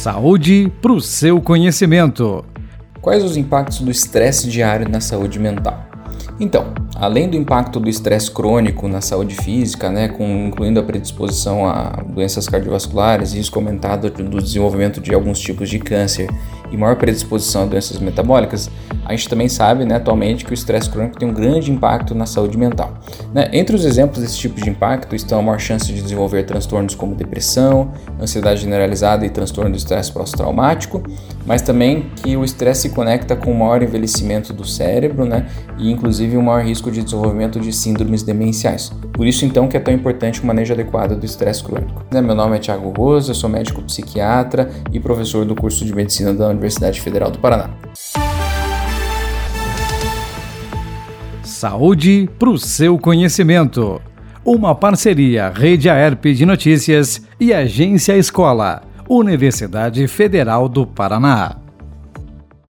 Saúde para o seu conhecimento. Quais os impactos do estresse diário na saúde mental? Então, além do impacto do estresse crônico na saúde física, incluindo a predisposição a doenças cardiovasculares, risco aumentado do desenvolvimento de alguns tipos de câncer e maior predisposição a doenças metabólicas, a gente também sabe, atualmente, que o estresse crônico tem um grande impacto na saúde mental. Entre os exemplos desse tipo de impacto estão a maior chance de desenvolver transtornos como depressão, ansiedade generalizada e transtorno do estresse pós-traumático, mas também que o estresse se conecta com o maior envelhecimento do cérebro, e inclusive o maior risco de desenvolvimento de síndromes demenciais. Por isso, então, que é tão importante o manejo adequado do estresse crônico. Meu nome é Thiago Rosa, eu sou médico psiquiatra e professor do curso de Medicina da Universidade Federal do Paraná. Saúde para o seu conhecimento. Uma parceria Rede Aerp de Notícias e Agência Escola, Universidade Federal do Paraná.